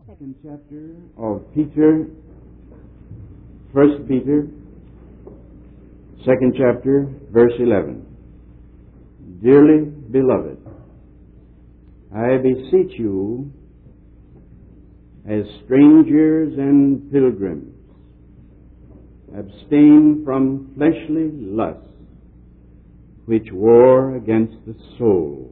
second chapter of Peter, 1 Peter, second chapter, verse 11. Dearly beloved, I beseech you, as strangers and pilgrims, abstain from fleshly lusts, which war against the soul.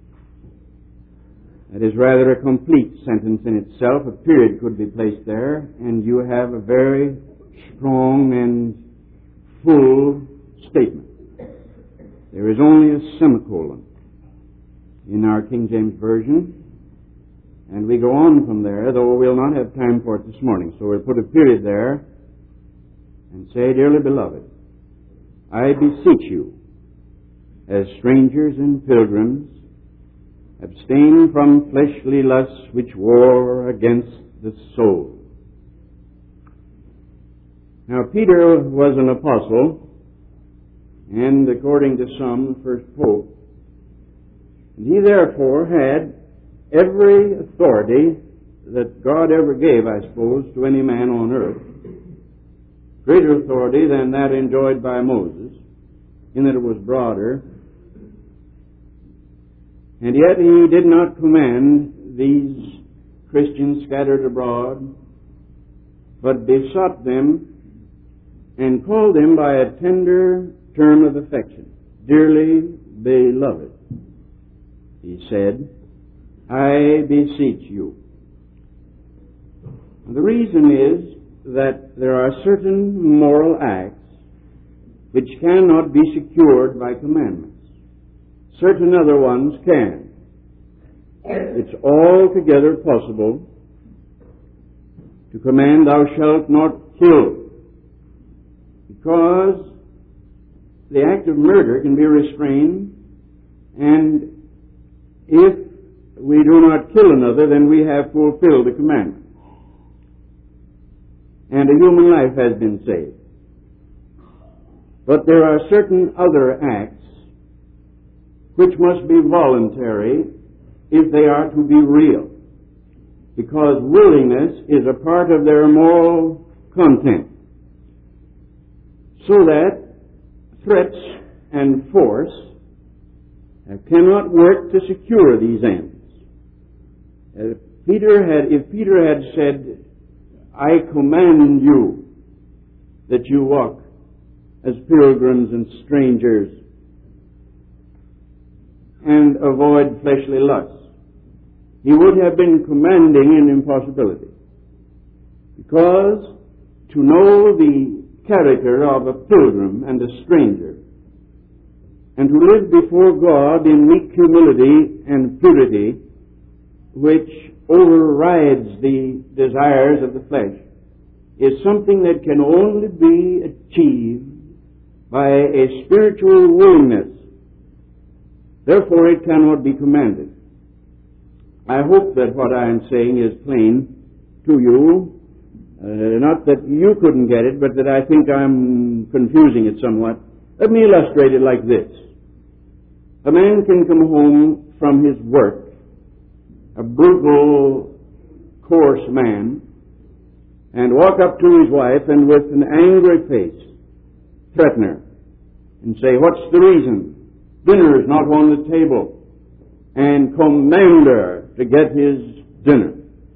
That is rather a complete sentence in itself. A period could be placed there, and you have a very strong and full statement. There is only a semicolon in our King James Version, and we go on from there, though we'll not have time for it this morning. So we'll put a period there and say, Dearly beloved, I beseech you, as strangers and pilgrims, abstain from fleshly lusts which war against the soul. Now, Peter was an apostle, and according to some, the first pope. And he therefore had every authority that God ever gave, I suppose, to any man on earth. Greater authority than that enjoyed by Moses, in that it was broader. And yet he did not command these Christians scattered abroad, but besought them and called them by a tender term of affection. Dearly beloved, he said, I beseech you. The reason is that there are certain moral acts which cannot be secured by commandments. Certain other ones can. It's altogether possible to command, thou shalt not kill, because the act of murder can be restrained, and if we do not kill another, then we have fulfilled the commandment, and a human life has been saved. But there are certain other acts which must be voluntary if they are to be real, because willingness is a part of their moral content, so that threats and force cannot work to secure these ends. If Peter had said, I command you that you walk as pilgrims and strangers and avoid fleshly lusts, he would have been commanding an impossibility. Because to know the character of a pilgrim and a stranger, and to live before God in meek humility and purity, which overrides the desires of the flesh, is something that can only be achieved by a spiritual willingness. Therefore, it cannot be commanded. I hope that what I am saying is plain to you. Not that you couldn't get it, but that I think I'm confusing it somewhat. Let me illustrate it like this. A man can come home from his work, a brutal, coarse man, and walk up to his wife and with an angry face threaten her and say, what's the reason? Dinner is not on the table, and command her to get his dinner.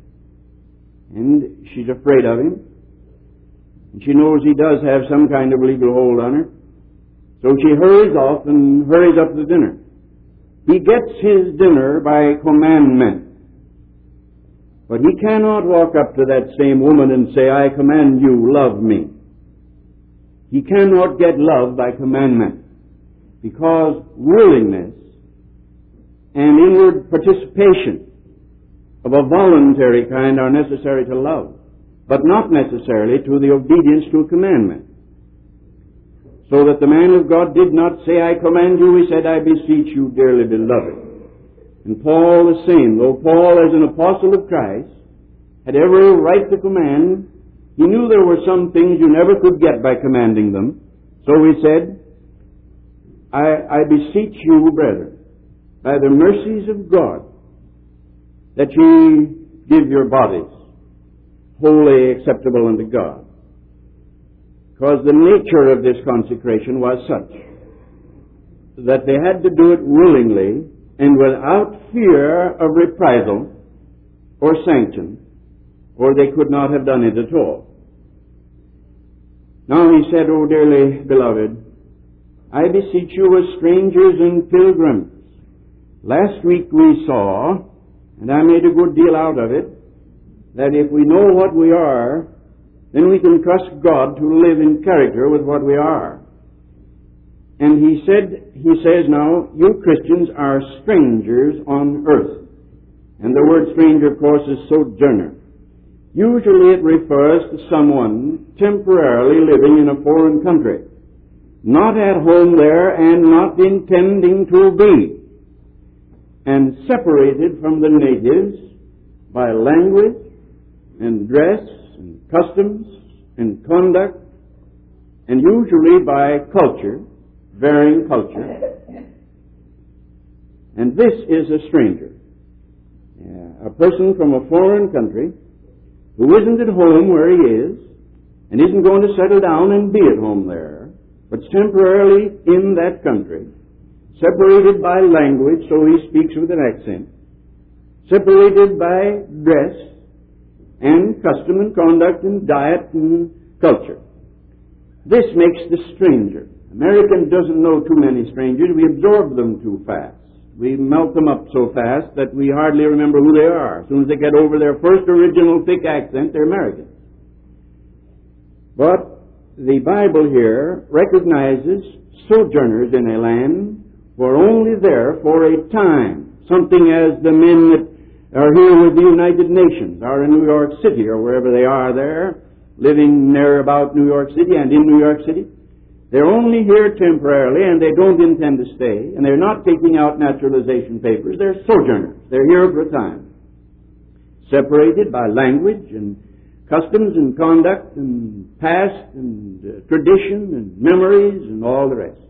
And she's afraid of him, and she knows he does have some kind of legal hold on her, so she hurries off and hurries up the dinner. He gets his dinner by commandment, but he cannot walk up to that same woman and say, I command you, love me. He cannot get love by commandment, because willingness and inward participation of a voluntary kind are necessary to love, but not necessarily to the obedience to a commandment. So that the man of God did not say, I command you, he said, I beseech you, dearly beloved. And Paul the same, though Paul as an apostle of Christ had every right to command, he knew there were some things you never could get by commanding them. So he said, I beseech you, brethren, by the mercies of God, that ye give your bodies wholly acceptable unto God. Because the nature of this consecration was such that they had to do it willingly and without fear of reprisal or sanction, or they could not have done it at all. Now he said, O dearly beloved, I beseech you as strangers and pilgrims. Last week we saw, and I made a good deal out of it, that if we know what we are, then we can trust God to live in character with what we are. And he says now, you Christians are strangers on earth. And the word stranger, of course, is sojourner. Usually it refers to someone temporarily living in a foreign country, not at home there and not intending to be, and separated from the natives by language and dress and customs and conduct, and usually by culture, varying culture. And this is a stranger. A person from a foreign country who isn't at home where he is and isn't going to settle down and be at home there, but temporarily in that country, separated by language, so he speaks with an accent, separated by dress and custom and conduct and diet and culture. This makes the stranger. American doesn't know too many strangers. We absorb them too fast. We melt them up so fast that we hardly remember who they are. As soon as they get over their first original thick accent, they're American. But the Bible here recognizes sojourners in a land who are only there for a time, something as the men that are here with the United Nations are in New York City or wherever they are there, living near about New York City and in New York City. They're only here temporarily, and they don't intend to stay, and they're not taking out naturalization papers. They're sojourners. They're here for a time, separated by language and customs and conduct and past and tradition and memories and all the rest.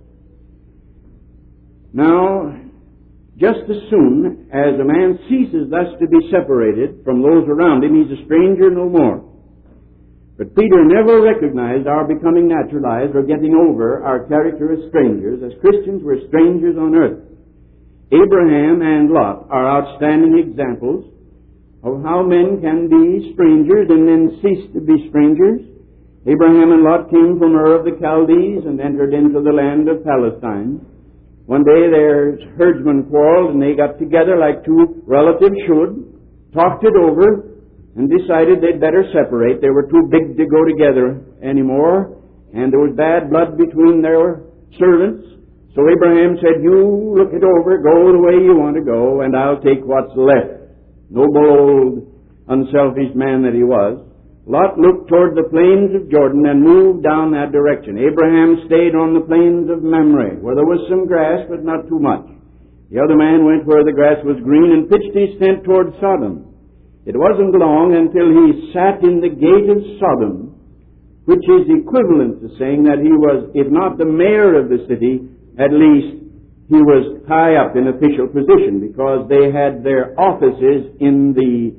Now, just as soon as a man ceases thus to be separated from those around him, he's a stranger no more. But Peter never recognized our becoming naturalized or getting over our character as strangers. As Christians, we're strangers on earth. Abraham and Lot are outstanding examples of how men can be strangers and then cease to be strangers. Abraham and Lot came from Ur of the Chaldees and entered into the land of Palestine. One day their herdsmen quarreled, and they got together like two relatives should, talked it over, and decided they'd better separate. They were too big to go together anymore, and there was bad blood between their servants. So Abraham said, you look it over, go the way you want to go, and I'll take what's left. Noble old unselfish man that he was. Lot looked toward the plains of Jordan and moved down that direction. Abraham stayed on the plains of Mamre, where there was some grass, but not too much. The other man went where the grass was green and pitched his tent toward Sodom. It wasn't long until he sat in the gate of Sodom, which is equivalent to saying that he was, if not the mayor of the city, at least he was high up in official position, because they had their offices in the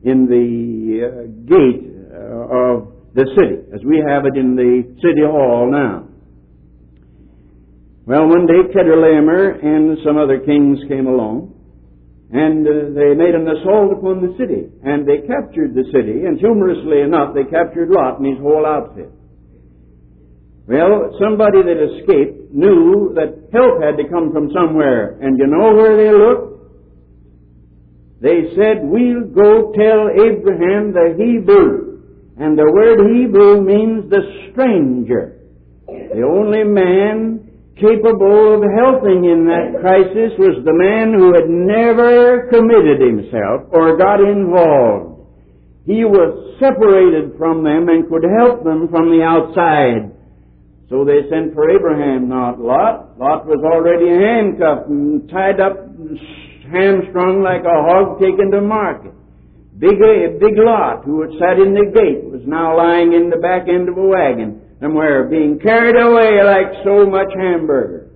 gate of the city, as we have it in the city hall now. Well, one day Chedorlaomer and some other kings came along, and they made an assault upon the city, and they captured the city, and humorously enough, they captured Lot and his whole outfit. Well, somebody that escaped knew that help had to come from somewhere, and you know where they looked? They said, we'll go tell Abraham the Hebrew, and the word Hebrew means the stranger. The only man capable of helping in that crisis was the man who had never committed himself or got involved. He was separated from them and could help them from the outside. So they sent for Abraham, not Lot. Lot was already handcuffed and tied up, hamstrung like a hog taken to market. Big Lot, who had sat in the gate, was now lying in the back end of a wagon somewhere, being carried away like so much hamburger.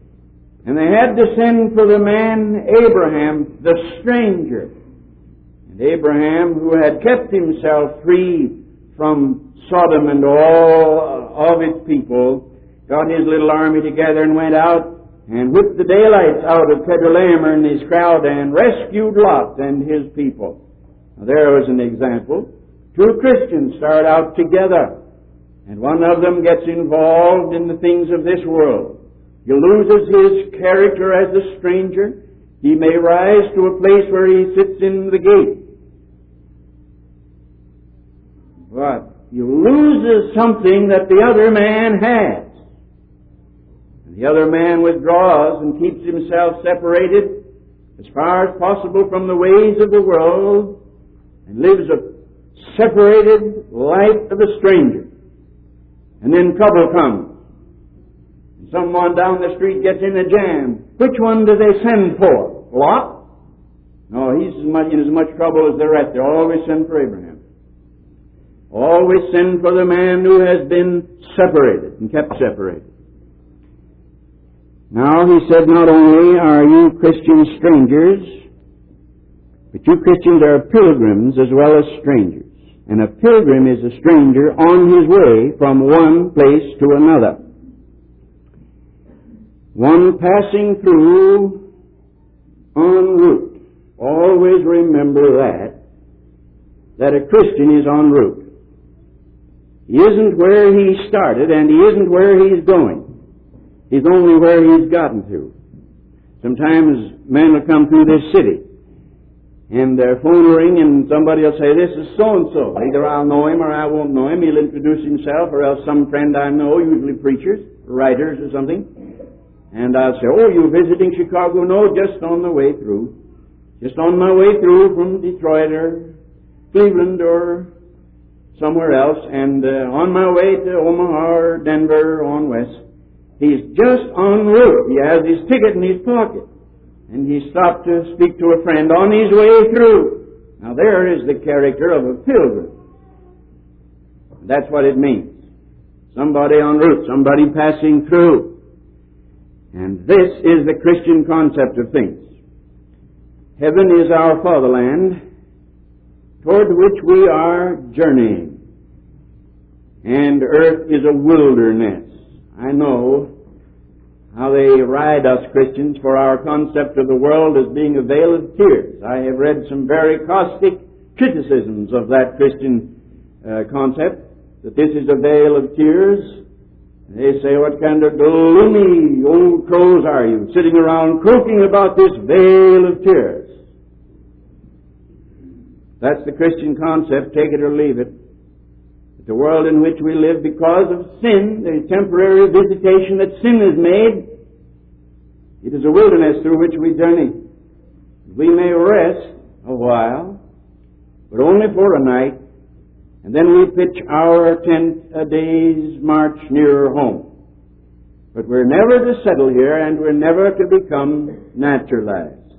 And they had to send for the man Abraham, the stranger. And And Abraham, who had kept himself free from Sodom and all of its people, got his little army together and went out and whipped the daylights out of Kedorlaomer and his crowd and rescued Lot and his people. Now, there was an example. Two Christians start out together, and one of them gets involved in the things of this world. He loses his character as a stranger. He may rise to a place where he sits in the gate. But he loses something that the other man has. And the other man withdraws and keeps himself separated as far as possible from the ways of the world and lives a separated life of a stranger. And then trouble comes. And someone down the street gets in a jam. Which one do they send for? Lot? No, he's in as much trouble as the rest. They always send for Abraham. Always send for the man who has been separated and kept separated. Now, he said, not only are you Christians strangers, but you Christians are pilgrims as well as strangers. And a pilgrim is a stranger on his way from one place to another. One passing through en route. Always remember that a Christian is en route. He isn't where he started and he isn't where he's going. He's only where he's gotten to. Sometimes men will come through this city and their phone will ring and somebody will say, this is so-and-so. Either I'll know him or I won't know him. He'll introduce himself, or else some friend I know, usually preachers, writers or something. And I'll say, oh, you visiting Chicago? No, just on the way through. Just on my way through from Detroit or Cleveland or somewhere else, and on my way to Omaha or Denver on west. He's just en route. He has his ticket in his pocket. And he stopped to speak to a friend on his way through. Now there is the character of a pilgrim. That's what it means. Somebody en route, somebody passing through. And this is the Christian concept of things. Heaven is our fatherland, toward which we are journeying. And earth is a wilderness. I know how they ride us Christians for our concept of the world as being a vale of tears. I have read some very caustic criticisms of that Christian concept, that this is a vale of tears. They say, what kind of gloomy old crows are you, sitting around croaking about this vale of tears? That's the Christian concept, take it or leave it. The world in which we live, because of sin, the temporary visitation that sin has made, it is a wilderness through which we journey. We may rest a while, but only for a night, and then we pitch our tent a day's march nearer home. But we're never to settle here, and we're never to become naturalized.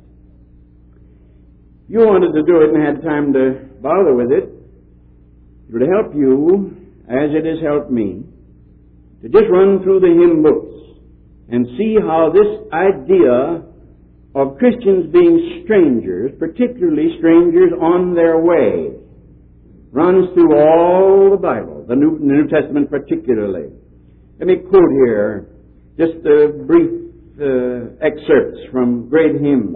If you wanted to do it and had time to bother with it, it would help you, as it has helped me, to just run through the hymn books and see how this idea of Christians being strangers, particularly strangers on their way, runs through all the Bible, the New Testament particularly. Let me quote here just brief excerpts from great hymns.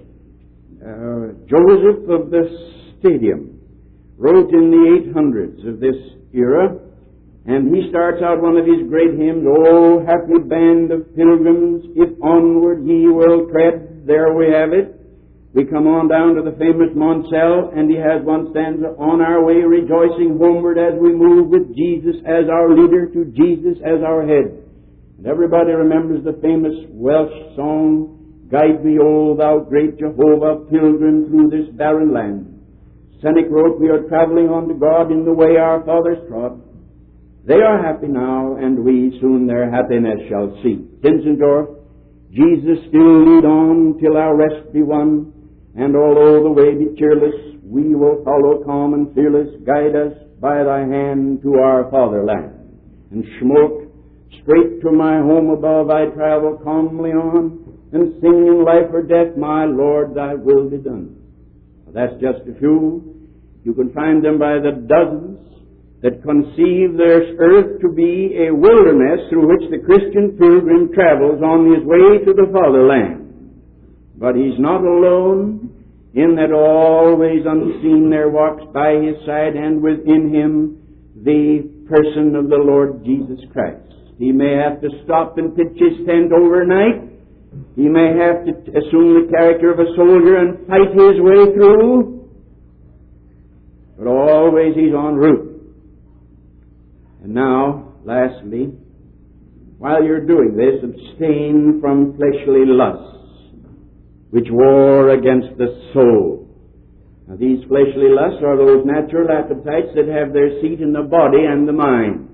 Joseph of the Stadium wrote in the 800s of this era, and he starts out one of his great hymns, "O happy band of pilgrims, if onward ye will tread." There we have it. We come on down to the famous Monsell, and he has one stanza, "On our way rejoicing homeward as we move, with Jesus as our leader, to Jesus as our head." And everybody remembers the famous Welsh song, "Guide me, O thou great Jehovah, pilgrim through this barren land." Scenic wrote, "We are traveling on to God in the way our fathers trod. They are happy now, and we soon their happiness shall see." Zinzendorf, "Jesus still lead on till our rest be won, and although the way be cheerless, we will follow calm and fearless. Guide us by thy hand to our fatherland." And Schmoke, "Straight to my home above I travel calmly on, and sing in life or death, my Lord, thy will be done." That's just a few. You can find them by the dozens that conceive this earth to be a wilderness through which the Christian pilgrim travels on his way to the fatherland. But he's not alone, in that always unseen there walks by his side and within him the person of the Lord Jesus Christ. He may have to stop and pitch his tent overnight. He may have to assume the character of a soldier and fight his way through. But always he's en route. And now, lastly, while you're doing this, abstain from fleshly lusts, which war against the soul. Now, these fleshly lusts are those natural appetites that have their seat in the body and the mind.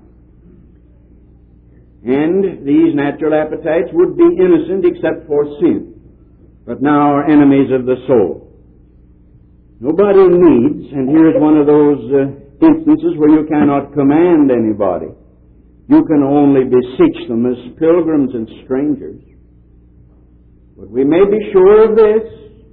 And these natural appetites would be innocent except for sin, but now are enemies of the soul. Nobody needs, and here is one of those instances where you cannot command anybody. You can only beseech them as pilgrims and strangers. But we may be sure of this,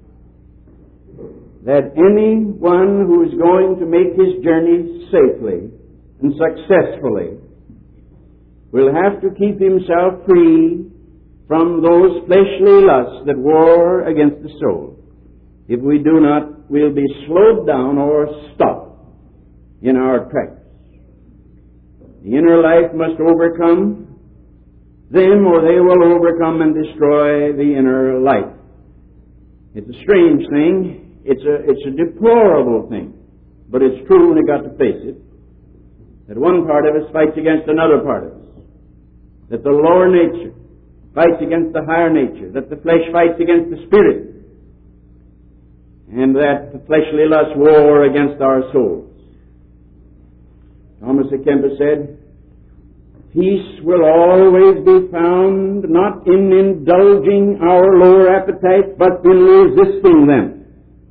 that anyone who is going to make his journey safely and successfully will have to keep himself free from those fleshly lusts that war against the soul. If we do not, we'll be slowed down or stopped in our tracks. The inner life must overcome them, or they will overcome and destroy the inner life. It's a strange thing. It's a deplorable thing. But it's true, and we've got to face it, that one part of us fights against another part of us. That the lower nature fights against the higher nature. That the flesh fights against the spirit. And that the fleshly lusts war against our souls. Thomas à Kempis said, peace will always be found not in indulging our lower appetites, but in resisting them.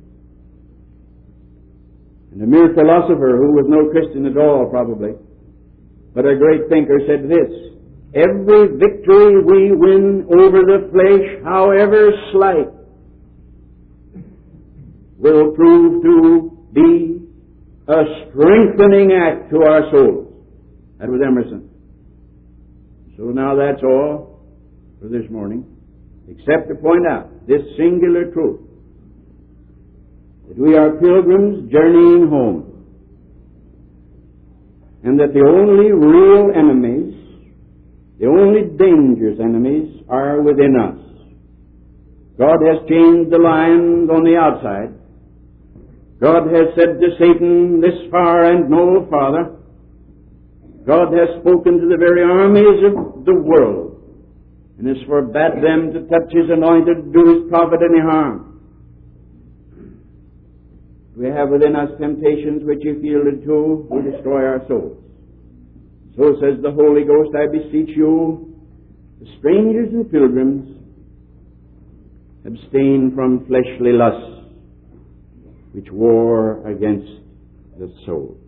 And a mere philosopher who was no Christian at all, probably, but a great thinker, said this: every victory we win over the flesh, however slight, will prove to be a strengthening act to our souls. That was Emerson. So now that's all for this morning, except to point out this singular truth, that we are pilgrims journeying home, and that the only real enemies, the only dangerous enemies, are within us. God has chained the lions on the outside. God has said to Satan, this far and no farther. God has spoken to the very armies of the world, and has forbade them to touch His anointed, do His prophet any harm. We have within us temptations which, if yielded to, will destroy our souls. So says the Holy Ghost, I beseech you, the strangers and pilgrims, abstain from fleshly lusts, which war against the soul.